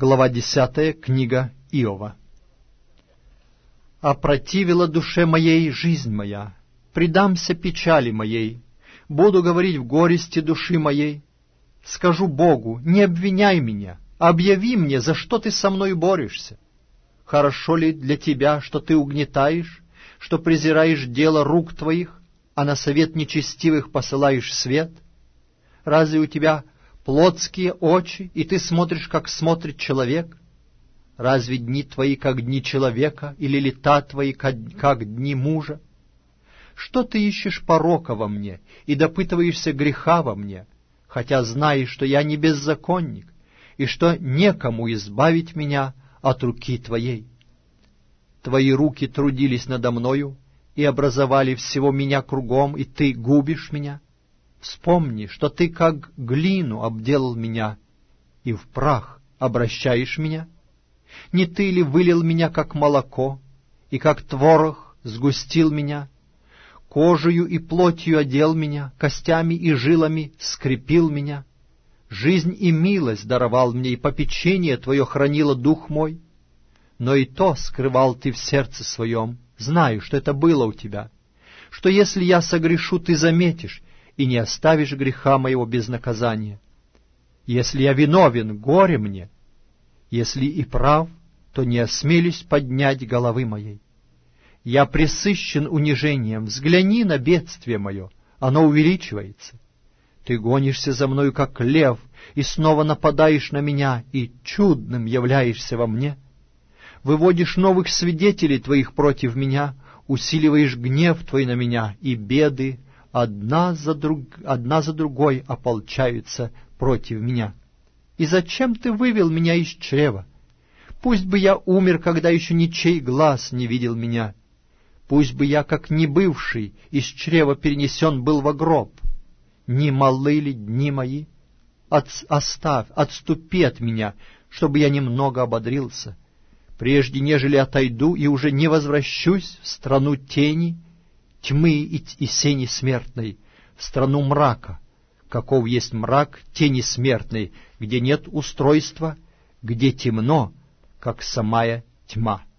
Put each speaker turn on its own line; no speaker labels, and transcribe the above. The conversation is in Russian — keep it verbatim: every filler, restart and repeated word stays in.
Глава десятая, книга Иова. «Опротивила душе моей жизнь моя, предамся печали моей, буду говорить в горести души моей. Скажу Богу, не обвиняй меня, объяви мне, за что ты со мной борешься. Хорошо ли для тебя, что ты угнетаешь, что презираешь дело рук твоих, а на совет нечестивых посылаешь свет? Разве у тебя плотские очи, и ты смотришь, как смотрит человек? Разве дни твои, как дни человека, или лета твои, как, как дни мужа? Что ты ищешь порока во мне и допытываешься греха во мне, хотя знаешь, что я не беззаконник, и что некому избавить меня от руки твоей? Твои руки трудились надо мною и образовали всего меня кругом, и ты губишь меня. Вспомни, что ты как глину обделал меня, и в прах обращаешь меня. Не ты ли вылил меня, как молоко, и как творог сгустил меня? Кожею и плотью одел меня, костями и жилами скрепил меня. Жизнь и милость даровал мне, и попечение твое хранило дух мой. Но и то скрывал ты в сердце своем, знаю, что это было у тебя, что если я согрешу, ты заметишь, и не оставишь греха моего без наказания. Если я виновен, горе мне, если и прав, то не осмелюсь поднять головы моей. Я пресыщен унижением, взгляни на бедствие мое, оно увеличивается. Ты гонишься за мною, как лев, и снова нападаешь на меня, и чудным являешься во мне. Выводишь новых свидетелей твоих против меня, усиливаешь гнев твой на меня, и беды одна за, друг, одна за другой ополчаются против меня. И зачем ты вывел меня из чрева? Пусть бы я умер, когда еще ничей глаз не видел меня. Пусть бы я, как небывший, из чрева перенесен был во гроб. Не малы ли дни мои? От, оставь, отступи от меня, чтобы я немного ободрился, прежде нежели отойду и уже не возвращусь в страну тени, тьмы и, и сени смертной, в страну мрака, каков есть мрак тени смертной, где нет устройства, где темно, как самая тьма».